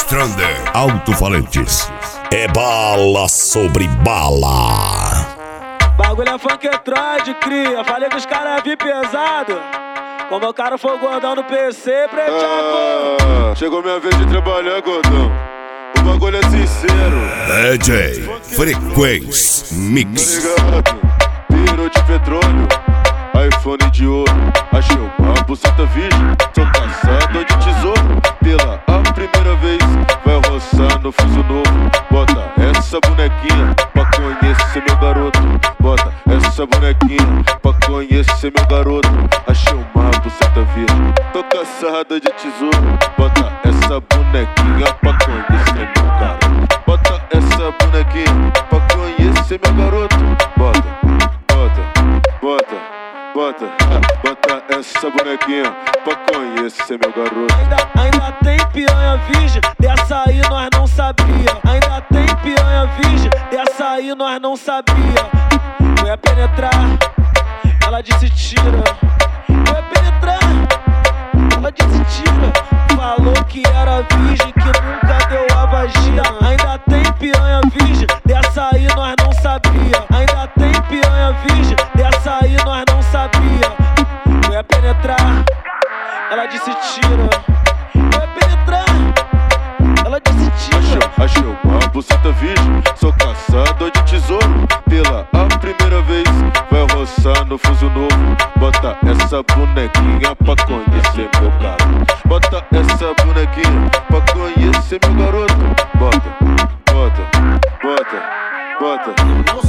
Strander Alto-Falantes. É bala sobre bala. Bagulho é funketroid, cria. Falei que os caras vi pesado. Convocaram fogodão no PC, preteado. Chegou minha vez de trabalhar, gordão. O bagulho é sincero. DJ Frequência Mix. Pirou de petróleo, iPhone de ouro. Achei uma buceta virgem, sou caçador de tesouro. Pela a primeira vez, vai roçar no fuso novo. Bota essa bonequinha pra conhecer meu garoto. Bota essa bonequinha pra conhecer meu garoto. Achei uma buceta virgem, tô caçada de tesouro. Bota essa bonequinha pra conhecer meu garoto. Bota essa bonequinha pra conhecer meu garoto. Bota essa bonequinha pra conhecer meu garoto. Ainda tem piranha virgem, dessa aí nós não sabia. Ainda tem piranha virgem, dessa aí nós não sabia. Eu ia penetrar, ela disse tira. Eu ia penetrar, ela disse tira. Falou que era virgem, que nunca deu a vagina. Ainda tem piranha virgem, dessa aí nós não sabia. Ainda tem piranha virgem, dessa aí nós não sabia. Eu ia penetrar, ela disse tira. Eu ia penetrar, ela disse tira. Achei uma buceta virgem, sou caçador de tesouro. Pela a primeira vez, vai roçar no fuso novo. Bota essa bonequinha pra conhecer meu garoto. Bota essa bonequinha pra conhecer meu garoto. Bota.